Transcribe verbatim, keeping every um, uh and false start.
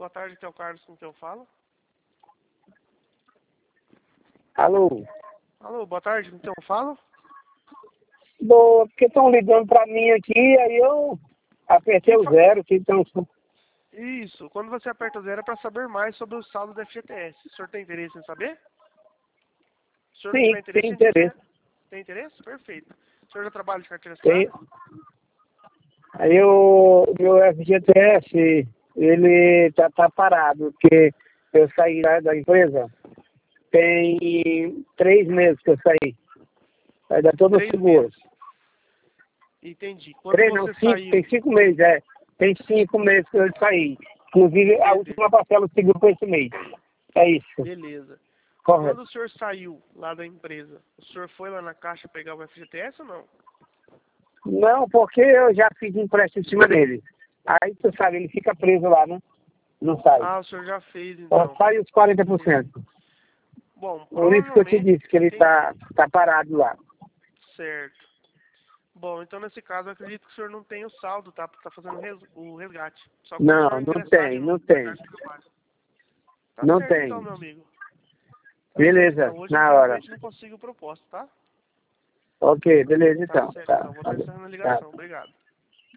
boa tarde, aqui é o Carlos com quem eu falo. Alô? Alô, boa tarde, com quem eu falo? Boa, porque estão ligando para mim aqui, aí eu apertei o zero, que então... Isso, quando você aperta o zero é para saber mais sobre o saldo do F G T S. O senhor tem interesse em saber? O senhor não Sim, tiver interesse, tem a gente interesse. quer- Tem interesse? Perfeito. O senhor já trabalha de carteira Tem. assinada? Aí o meu F G T S, ele tá, tá parado, porque eu saí lá da empresa, tem três meses que eu saí. Vai dar todo o Três seguro. meses. Entendi. Quando Três, não, você cinco, saiu... tem cinco meses, é. Tem cinco meses que eu saí. Inclusive, a Entendeu? última parcela do seguro foi esse mês. É isso, Beleza. correto. Quando o senhor saiu lá da empresa, o senhor foi lá na caixa pegar o F G T S ou não? Não, porque eu já fiz empréstimo em cima dele. Aí, você sabe, ele fica preso lá, né? Não sai. Ah, o senhor já fez, Só então. sai os quarenta por cento. Bom, Por isso que eu te provavelmente... disse que ele Entendi. tá, tá parado lá. Certo. Bom, então nesse caso eu acredito que o senhor não tem o saldo, tá? Tá fazendo res- o resgate. Só quando o Não, senhor não ingressar de tem, novo não na tem. caixa de trabalho. Tá Não certo tem. então, meu amigo. Tá certo Beleza, então. Hoje na hora. infelizmente não consigo o propósito, tá? Ok, beleza Tá então. certo Tá, então. Vou tá, estar encerrando a tá. ligação. Obrigado.